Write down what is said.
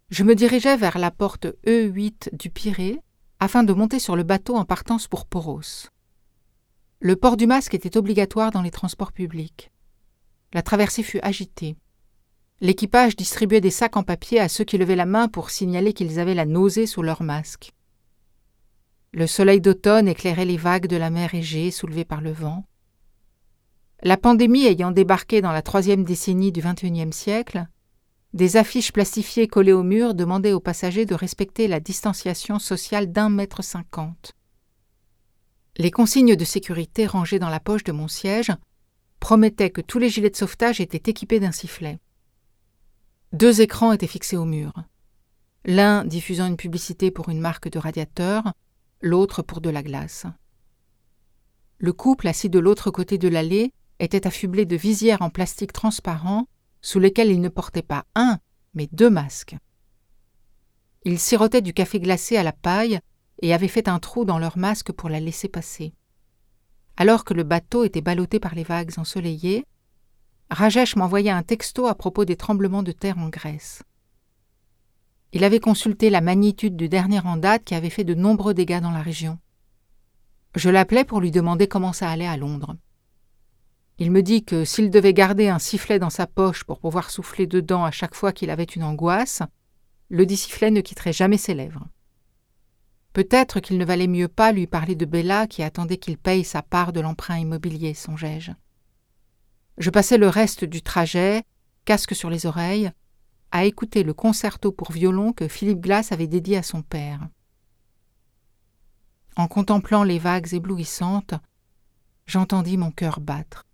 Je me dirigeais vers la porte E8 du Pirée afin de monter sur le bateau en partance pour Poros. Le port du masque était obligatoire dans les transports publics. La traversée fut agitée. L'équipage distribuait des sacs en papier à ceux qui levaient la main pour signaler qu'ils avaient la nausée sous leur masque. Le soleil d'automne éclairait les vagues de la mer Égée soulevées par le vent. La pandémie ayant débarqué dans la 3e décennie du XXIe siècle, des affiches plastifiées collées au mur demandaient aux passagers de respecter la distanciation sociale d'1,50 m. Les consignes de sécurité rangées dans la poche de mon siège promettaient que tous les gilets de sauvetage étaient équipés d'un sifflet. 2 écrans étaient fixés au mur, l'un diffusant une publicité pour une marque de radiateur, l'autre pour de la glace. Le couple assis de l'autre côté de l'allée était affublé de visières en plastique transparent sous lesquelles ils ne portaient pas 1, mais 2 masques. Ils sirotaient du café glacé à la paille et avaient fait un trou dans leur masque pour la laisser passer. Alors que le bateau était ballotté par les vagues ensoleillées, Rajesh m'envoyait un texto à propos des tremblements de terre en Grèce. Il avait consulté la magnitude du dernier en date qui avait fait de nombreux dégâts dans la région. Je l'appelais pour lui demander comment ça allait à Londres. Il me dit que s'il devait garder un sifflet dans sa poche pour pouvoir souffler dedans à chaque fois qu'il avait une angoisse, le dit sifflet ne quitterait jamais ses lèvres. Peut-être qu'il ne valait mieux pas lui parler de Bella qui attendait qu'il paye sa part de l'emprunt immobilier, songeai-je. Je passais le reste du trajet, casque sur les oreilles, à écouter le concerto pour violon que Philip Glass avait dédié à son père. En contemplant les vagues éblouissantes, j'entendis mon cœur battre.